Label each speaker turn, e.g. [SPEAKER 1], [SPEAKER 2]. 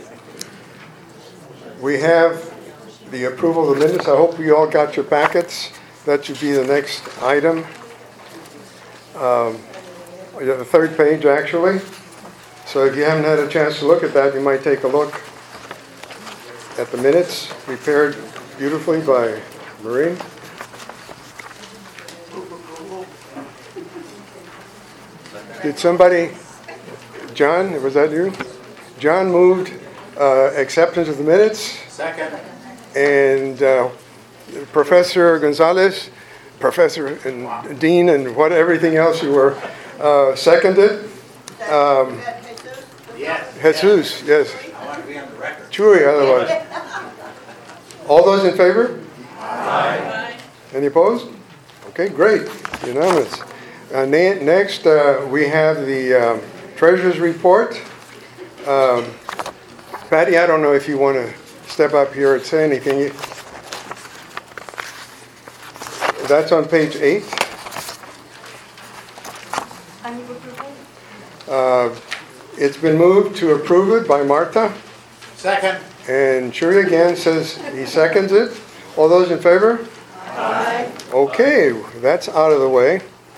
[SPEAKER 1] We have the approval of the minutes. I hope you all got your packets. That should be the next item. The third page, actually. So if you haven't had a chance to look at that, you might take a look at the minutes prepared beautifully by Maureen. Did somebody, John, was that you? John moved acceptance of the minutes.
[SPEAKER 2] Second.
[SPEAKER 1] And Professor Gonzalez, Professor and Dean and everything else you were, seconded.
[SPEAKER 2] Yes.
[SPEAKER 1] Jesus, yes.
[SPEAKER 2] I want to be on the record.
[SPEAKER 1] Chewy, otherwise. All those in favor?
[SPEAKER 2] Aye.
[SPEAKER 1] Any opposed? Okay, great. Unanimous. Next, we have the Treasurer's Report. Patty, I don't know if you want to step up here and say anything. That's on page 8. It's been moved to approve it by Marta.
[SPEAKER 2] Second.
[SPEAKER 1] And Shuri again says he seconds it. All those in favor?
[SPEAKER 2] Aye.
[SPEAKER 1] Okay, that's out of the way.